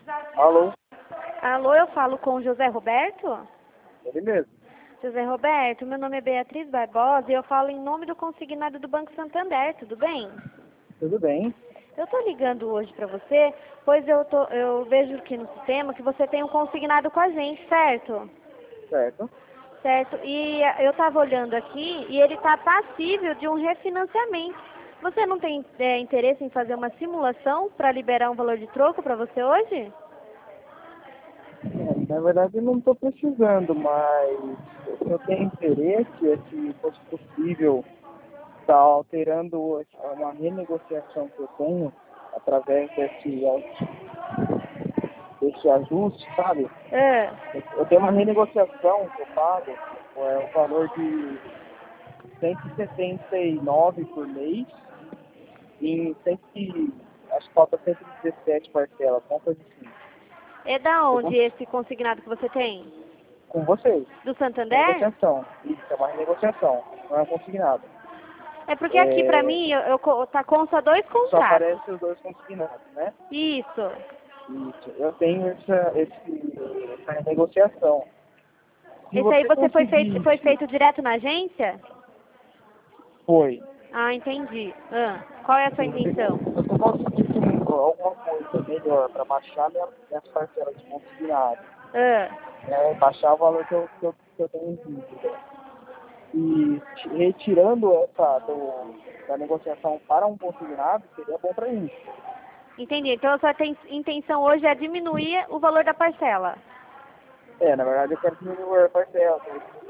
Alô? Alô, eu falo com o José Roberto? Ele mesmo. José Roberto, meu nome é Beatriz Barbosa e eu falo em nome do consignado do Banco Santander, tudo bem? Tudo bem? Eu estou ligando hoje para você, pois eu vejo aqui no sistema que você tem um consignado com a gente, certo? Certo. Certo, e eu estava olhando aqui e ele está passível de um refinanciamento. Você não tem interesse em fazer uma simulação para liberar um valor de troco para você hoje? Na verdade, eu não estou precisando, mas eu tenho interesse, se fosse possível, estar alterando uma renegociação que eu tenho através desse ajuste, sabe? É. Eu tenho uma renegociação que eu pago, o valor de 179 por mês, em acho que falta 117 parcelas, uma coisa assim. É da onde esse consignado que você tem? Com vocês. Do Santander? Renegociação. Isso, é uma renegociação, não é um consignado. É porque aqui pra mim, tá consta dois Só contratos. aparece os dois consignados, né? Isso. Isso. Eu tenho essa renegociação. Se Esse aí você conseguisse, foi feito direto na agência? Foi. Ah, entendi. Qual é a sua intenção? Se você conseguisse alguma coisa melhor para baixar minhas parcelas de consignado, baixar o valor que eu tenho em dívida, e retirando essa da negociação para um consignado, seria bom para mim. Entendi. Então a sua intenção hoje é diminuir o valor da parcela. Na verdade eu quero diminuir a parcela.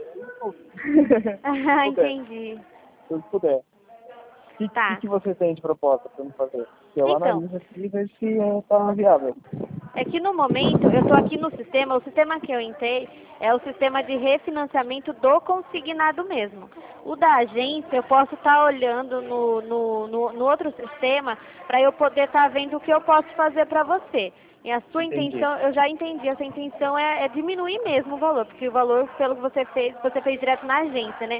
Ah, entendi. Se puder. O que você tem de proposta para me fazer? Que eu Então, analiso aqui e vejo se está viável. é que no momento, eu estou aqui no sistema, o sistema que eu entrei é o sistema de refinanciamento do consignado mesmo. O da agência, eu posso estar olhando no outro sistema para eu poder estar vendo o que eu posso fazer para você. E a sua intenção, eu já entendi, a sua intenção é diminuir mesmo o valor, porque o valor, pelo que você fez direto na agência, né?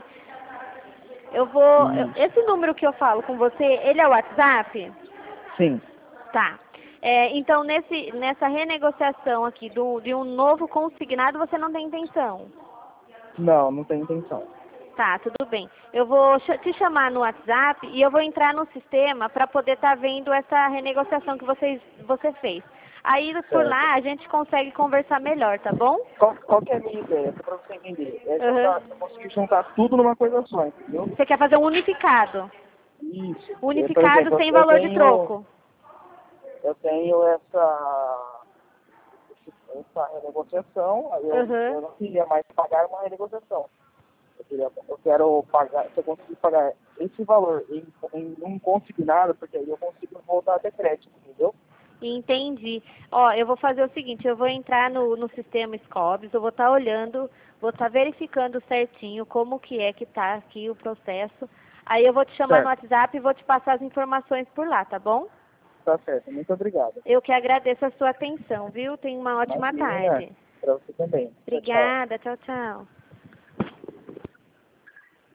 Esse número que eu falo com você, ele é o WhatsApp? Sim. Tá. Então, nessa renegociação aqui de um novo consignado, você não tem intenção? Não tenho intenção. Tá, tudo bem. Eu vou te chamar no WhatsApp e eu vou entrar no sistema para poder estar vendo essa renegociação que você fez. Aí, por lá, a gente consegue conversar melhor, tá bom? Qual que é a minha ideia? Só para você entender. Conseguir juntar tudo numa coisa só, entendeu? Você quer fazer um unificado? Isso. Unificado Por exemplo, sem valor de troco. Eu tenho essa renegociação, aí eu não queria mais pagar uma renegociação. Eu quero pagar, se eu conseguir pagar esse valor em um consignado, porque aí eu consigo voltar até crédito, entendeu? Entendi. Ó, eu vou fazer o seguinte, eu vou entrar no sistema Scobis, eu vou estar olhando, vou estar verificando certinho como que tá aqui o processo. Aí eu vou te chamar no WhatsApp e vou te passar as informações por lá, tá bom? Tá certo, muito obrigado. Eu que agradeço a sua atenção, viu? Tenha uma ótima tarde. Para você também. Obrigada, tchau, tchau.